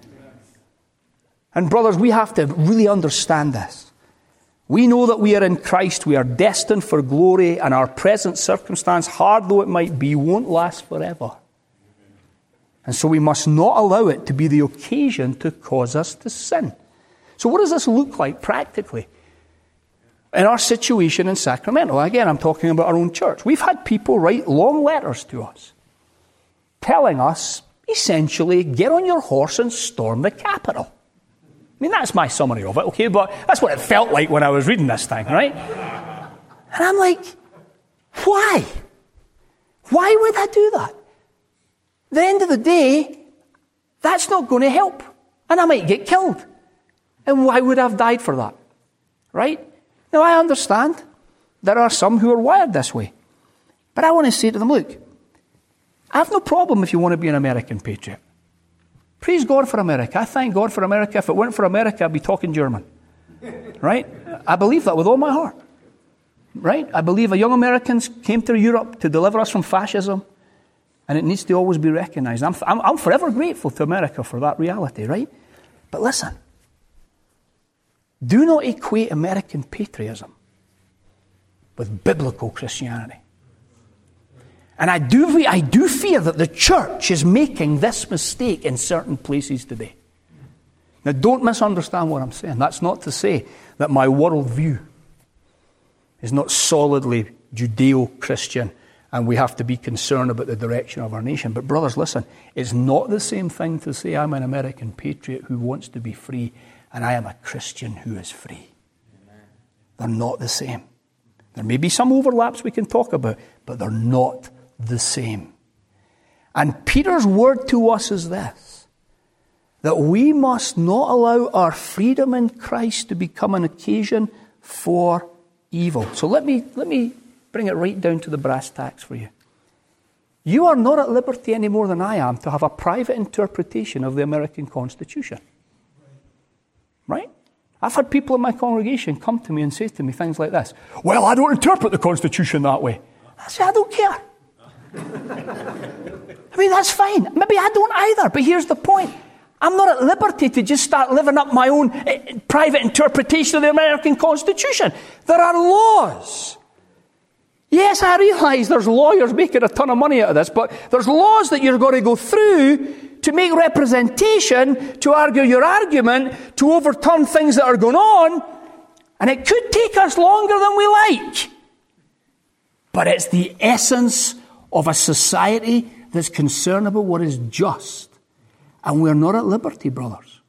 And brothers, we have to really understand this. We know that we are in Christ, we are destined for glory, and our present circumstance, hard though it might be, won't last forever. And so we must not allow it to be the occasion to cause us to sin. So what does this look like practically? In our situation in Sacramento, again, I'm talking about our own church. We've had people write long letters to us telling us, essentially, get on your horse and storm the Capitol. I mean, that's my summary of it, okay? But that's what it felt like when I was reading this thing, right? And I'm like, why? Why would I do that? At the end of the day, that's not going to help. And I might get killed. And why would I have died for that? Right? Now, I understand there are some who are wired this way. But I want to say to them, look, I have no problem if you want to be an American patriot. Praise God for America. I thank God for America. If it weren't for America, I'd be talking German. Right? I believe that with all my heart. Right? I believe young Americans came to Europe to deliver us from fascism. And it needs to always be recognized. I'm forever grateful to America for that reality, right? But listen, do not equate American patriotism with biblical Christianity. And I do fear that the church is making this mistake in certain places today. Now, don't misunderstand what I'm saying. That's not to say that my worldview is not solidly Judeo-Christian and we have to be concerned about the direction of our nation. But brothers, listen, it's not the same thing to say I'm an American patriot who wants to be free and I am a Christian who is free. They're not the same. There may be some overlaps we can talk about, but they're not the same. And Peter's word to us is this, that we must not allow our freedom in Christ to become an occasion for evil. So let me bring it right down to the brass tacks for you. You are not at liberty any more than I am to have a private interpretation of the American Constitution. Right? I've had people in my congregation come to me and say to me things like this. Well, I don't interpret the Constitution that way. I say, I don't care. I mean, that's fine. Maybe I don't either, but here's the point. I'm not at liberty to just start living up my own private interpretation of the American Constitution. There are laws. Yes, I realise there's lawyers making a ton of money out of this, but there's laws that you're going to go through to make representation, to argue your argument, to overturn things that are going on, and it could take us longer than we like. But it's the essence of a society that's concerned about what is just. And we're not at liberty, brothers.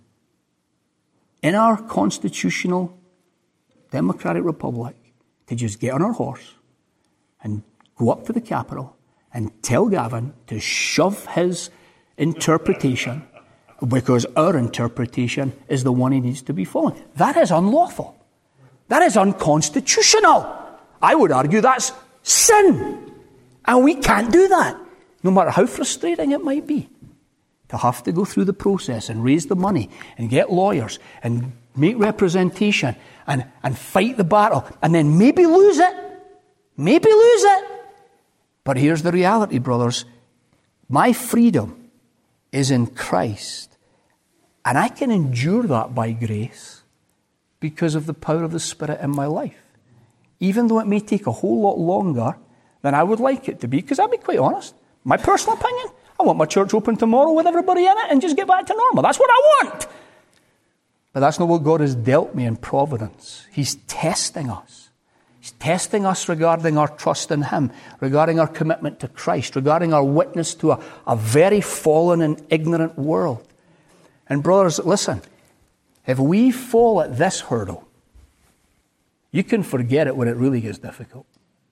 In our constitutional democratic republic, to just get on our horse and go up to the Capitol and tell Gavin to shove his interpretation because our interpretation is the one he needs to be following. That is unlawful. That is unconstitutional. I would argue that's sin. And we can't do that, no matter how frustrating it might be, to have to go through the process and raise the money and get lawyers and make representation and fight the battle and then maybe lose it. Maybe lose it. But here's the reality, brothers. My freedom is in Christ. And I can endure that by grace because of the power of the Spirit in my life. Even though it may take a whole lot longer than I would like it to be. Because I'll be quite honest. My personal opinion, I want my church open tomorrow with everybody in it and just get back to normal. That's what I want. But that's not what God has dealt me in providence. He's testing us. He's testing us regarding our trust in Him, regarding our commitment to Christ, regarding our witness to a very fallen and ignorant world. And brothers, listen, if we fall at this hurdle, you can forget it when it really gets difficult.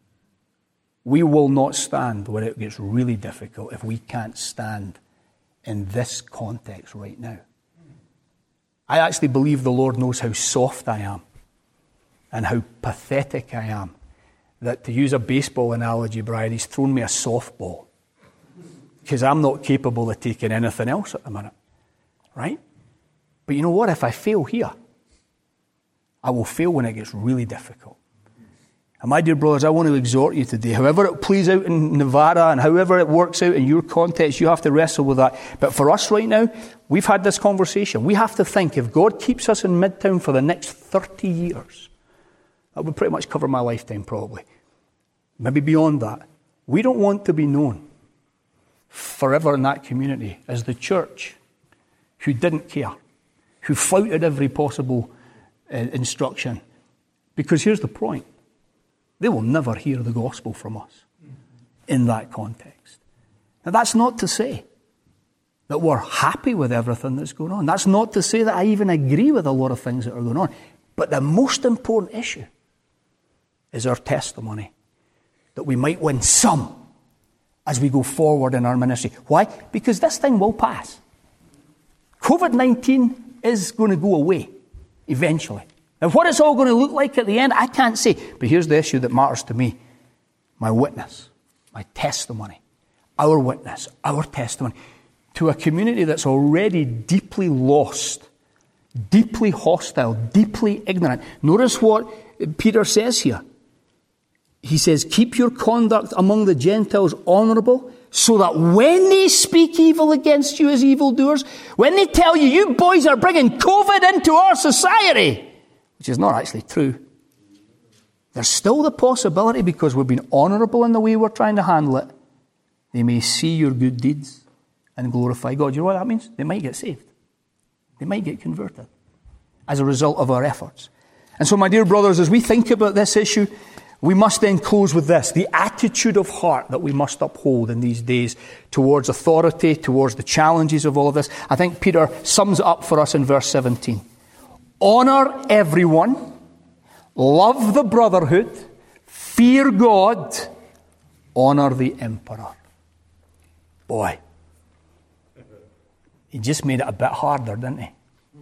We will not stand when it gets really difficult if we can't stand in this context right now. I actually believe the Lord knows how soft I am and how pathetic I am. That, to use a baseball analogy, Brian, He's thrown me a softball because I'm not capable of taking anything else at the minute. Right? But you know what? If I fail here, I will fail when it gets really difficult. And my dear brothers, I want to exhort you today, however it plays out in Nevada and however it works out in your context, you have to wrestle with that. But for us right now, we've had this conversation. We have to think, if God keeps us in Midtown for the next 30 years, that would pretty much cover my lifetime probably. Maybe beyond that. We don't want to be known forever in that community as the church who didn't care, who flouted every possible instruction. Because here's the point. They will never hear the gospel from us in that context. Now, that's not to say that we're happy with everything that's going on. That's not to say that I even agree with a lot of things that are going on. But the most important issue is our testimony, that we might win some as we go forward in our ministry. Why? Because this thing will pass. COVID-19 is going to go away eventually. Now, what it's all going to look like at the end, I can't say. But here's the issue that matters to me. My witness, my testimony, our witness, our testimony to a community that's already deeply lost, deeply hostile, deeply ignorant. Notice what Peter says here. He says, keep your conduct among the Gentiles honourable, so that when they speak evil against you as evildoers, when they tell you, you boys are bringing COVID into our society, which is not actually true. There's still the possibility, because we've been honourable in the way we're trying to handle it, they may see your good deeds and glorify God. You know what that means? They might get saved. They might get converted as a result of our efforts. And so, my dear brothers, as we think about this issue, we must then close with this: the attitude of heart that we must uphold in these days towards authority, towards the challenges of all of this. I think Peter sums it up for us in verse 17. Honour everyone, love the brotherhood, fear God, honour the emperor. Boy, he just made it a bit harder, didn't he?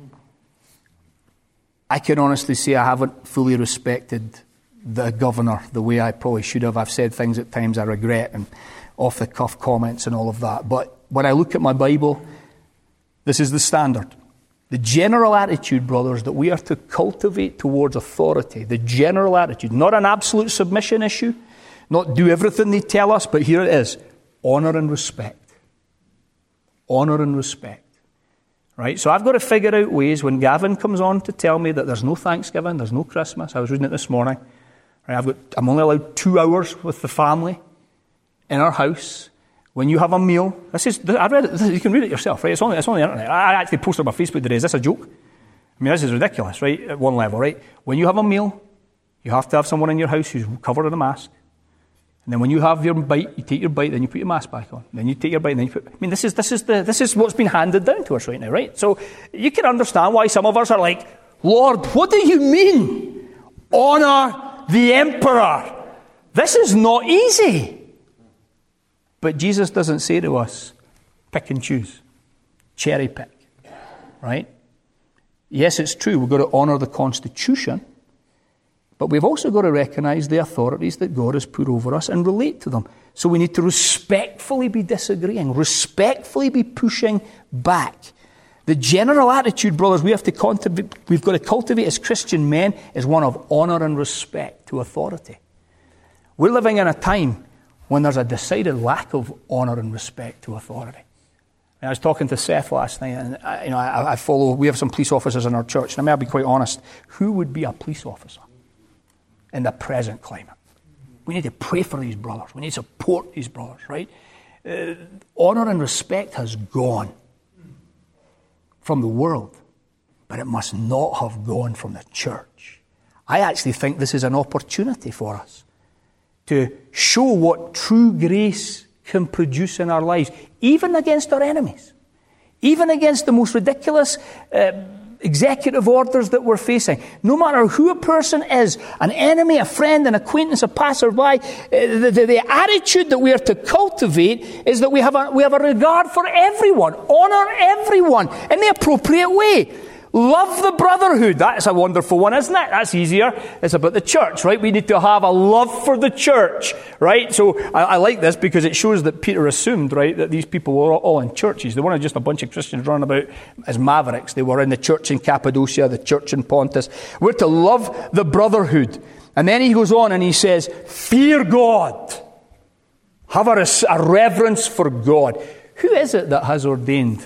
I can honestly say I haven't fully respected the governor the way I probably should have. I've said things at times I regret, and off-the-cuff comments and all of that. But when I look at my Bible, this is the standard. The general attitude, brothers, that we are to cultivate towards authority, the general attitude, not an absolute submission issue, not do everything they tell us, but here it is: honour and respect. Honour and respect. Right? So I've got to figure out ways when Gavin comes on to tell me that there's no Thanksgiving, there's no Christmas. I was reading it this morning. Right? I'm only allowed 2 hours with the family in our house. When you have a meal, I read it. You can read it yourself, right? It's on the internet. I actually posted on my Facebook today. Is this a joke? I mean, this is ridiculous, right? At one level, right? When you have a meal, you have to have someone in your house who's covered in a mask. And then when you have your bite, you take your bite, then you put your mask back on. Then you take your bite, and then you put... I mean, this is what's been handed down to us right now, right? So you can understand why some of us are like, Lord, what do you mean? Honour the emperor. This is not easy. But Jesus doesn't say to us, pick and choose, cherry pick, right? Yes, it's true, we've got to honour the Constitution, but we've also got to recognise the authorities that God has put over us and relate to them. So we need to respectfully be disagreeing, respectfully be pushing back. The general attitude, brothers, we've got to cultivate as Christian men is one of honour and respect to authority. We're living in a time when there's a decided lack of honour and respect to authority. And I was talking to Seth last night, and I follow. We have some police officers in our church, and I'll be quite honest. Who would be a police officer in the present climate? We need to pray for these brothers. We need to support these brothers, right? Honour and respect has gone from the world, but it must not have gone from the church. I actually think this is an opportunity for us to show what true grace can produce in our lives, even against our enemies, even against the most ridiculous executive orders that we're facing. No matter who a person is, an enemy, a friend, an acquaintance, a passerby, the attitude that we are to cultivate is that we have a regard for everyone, honour everyone in the appropriate way. Love the brotherhood. That's a wonderful one, isn't it? That's easier. It's about the church, right? We need to have a love for the church, right? So I like this because it shows that Peter assumed, right, that these people were all in churches. They weren't just a bunch of Christians running about as mavericks. They were in the church in Cappadocia, the church in Pontus. We're to love the brotherhood. And then he goes on and he says, fear God. Have a reverence for God. Who is it that has ordained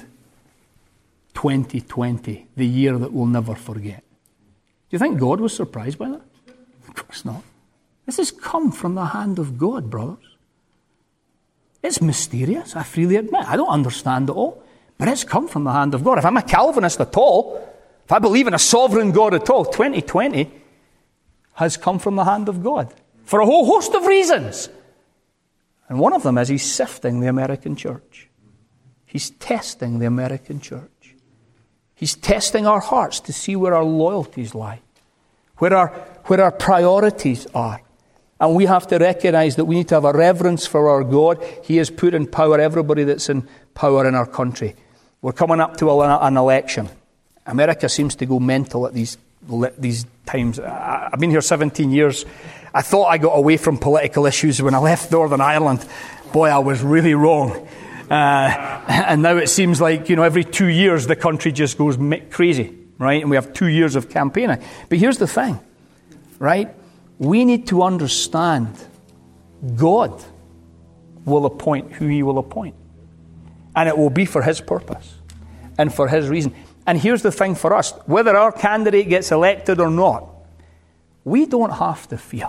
2020, the year that we'll never forget? Do you think God was surprised by that? Of course not. This has come from the hand of God, brothers. It's mysterious, I freely admit. I don't understand it all, but it's come from the hand of God. If I'm a Calvinist at all, if I believe in a sovereign God at all, 2020 has come from the hand of God for a whole host of reasons. And one of them is he's sifting the American church. He's testing the American church. He's testing our hearts to see where our loyalties lie, where our priorities are. And we have to recognize that we need to have a reverence for our God. He has put in power everybody that's in power in our country. We're coming up to an election. America seems to go mental at these times. I've been here 17 years. I thought I got away from political issues when I left Northern Ireland. Boy, I was really wrong. And now it seems like, every 2 years the country just goes crazy, right? And we have 2 years of campaigning. But here's the thing, right? We need to understand God will appoint who he will appoint. And it will be for his purpose and for his reason. And here's the thing for us, whether our candidate gets elected or not, we don't have to fear.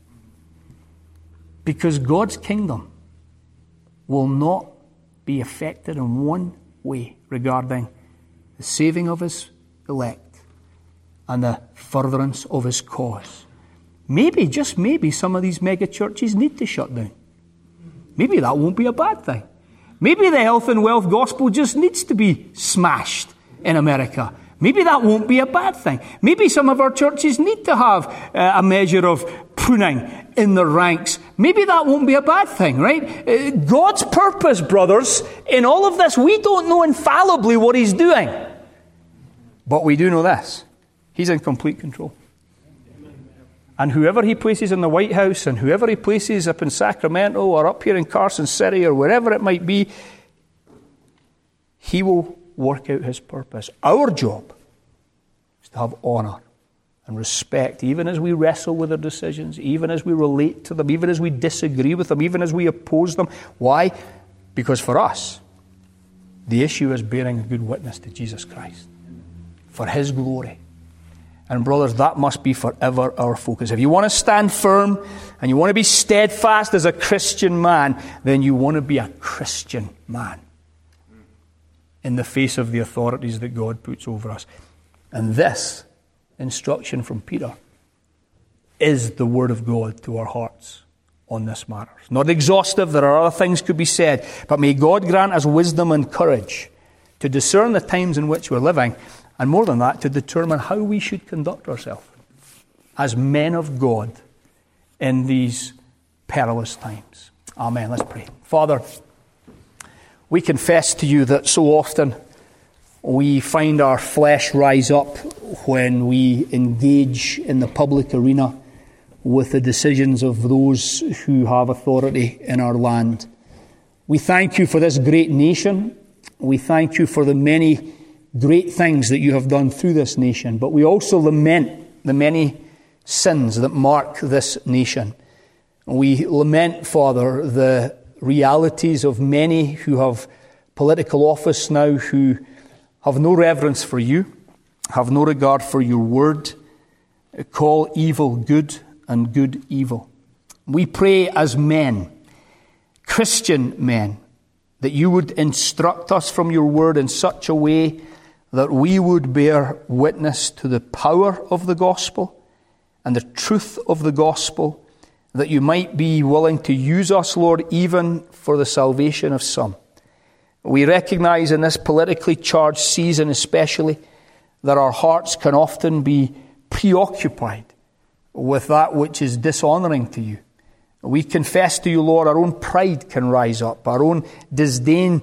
Because God's kingdom will not be affected in one way regarding the saving of his elect and the furtherance of his cause. Maybe, just maybe, some of these mega churches need to shut down. Maybe that won't be a bad thing. Maybe the health and wealth gospel just needs to be smashed in America. Maybe that won't be a bad thing. Maybe some of our churches need to have a measure of pruning in their ranks. Maybe that won't be a bad thing, right? God's purpose, brothers, in all of this, we don't know infallibly what he's doing. But we do know this. He's in complete control. And whoever he places in the White House and whoever he places up in Sacramento or up here in Carson City or wherever it might be, he will work out his purpose. Our job is to have honour and respect, even as we wrestle with their decisions, even as we relate to them, even as we disagree with them, even as we oppose them. Why? Because for us, the issue is bearing a good witness to Jesus Christ for his glory. And brothers, that must be forever our focus. If you want to stand firm and you want to be steadfast as a Christian man, then you want to be a Christian man in the face of the authorities that God puts over us. And this instruction from Peter is the word of God to our hearts on this matter. It's not exhaustive. There are other things could be said. But may God grant us wisdom and courage to discern the times in which we're living, and more than that, to determine how we should conduct ourselves as men of God in these perilous times. Amen. Let's pray. Father, we confess to you that so often we find our flesh rise up when we engage in the public arena with the decisions of those who have authority in our land. We thank you for this great nation. We thank you for the many great things that you have done through this nation. But we also lament the many sins that mark this nation. We lament, Father, the realities of many who have political office now who have no reverence for you, have no regard for your word, call evil good and good evil. We pray as men, Christian men, that you would instruct us from your word in such a way that we would bear witness to the power of the gospel and the truth of the gospel, that you might be willing to use us, Lord, even for the salvation of some. We recognize in this politically charged season especially that our hearts can often be preoccupied with that which is dishonoring to you. We confess to you, Lord, our own pride can rise up. Our own disdain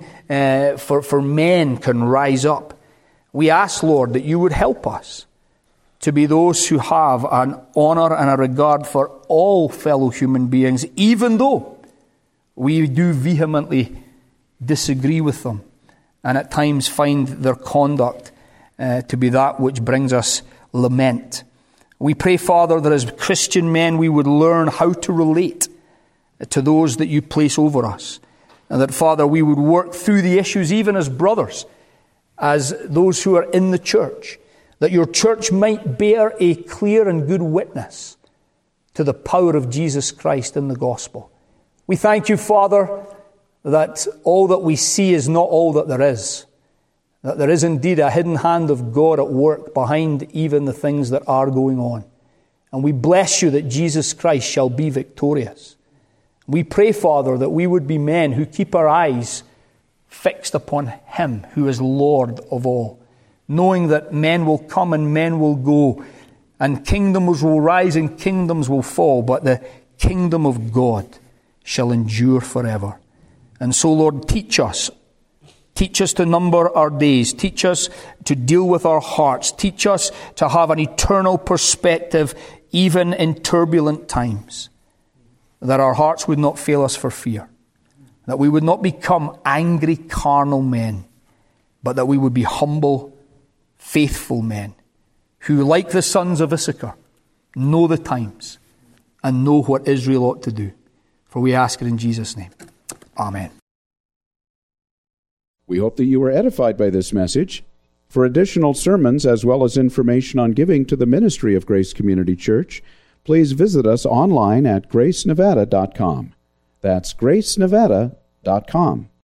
for men can rise up. We ask, Lord, that you would help us to be those who have an honour and a regard for all fellow human beings, even though we do vehemently disagree with them and at times find their conduct to be that which brings us lament. We pray, Father, that as Christian men we would learn how to relate to those that you place over us, and that, Father, we would work through the issues even as brothers, as those who are in the church, that your church might bear a clear and good witness to the power of Jesus Christ in the gospel. We thank you, Father, that all that we see is not all that there is, that there is indeed a hidden hand of God at work behind even the things that are going on. And we bless you that Jesus Christ shall be victorious. We pray, Father, that we would be men who keep our eyes fixed upon him who is Lord of all, knowing that men will come and men will go, and kingdoms will rise and kingdoms will fall, but the kingdom of God shall endure forever. And so, Lord, teach us. Teach us to number our days. Teach us to deal with our hearts. Teach us to have an eternal perspective, even in turbulent times, that our hearts would not fail us for fear, that we would not become angry, carnal men, but that we would be humble, faithful men who, like the sons of Issachar, know the times and know what Israel ought to do. For we ask it in Jesus' name. Amen. We hope that you were edified by this message. For additional sermons as well as information on giving to the ministry of Grace Community Church, please visit us online at gracenevada.com. That's gracenevada.com.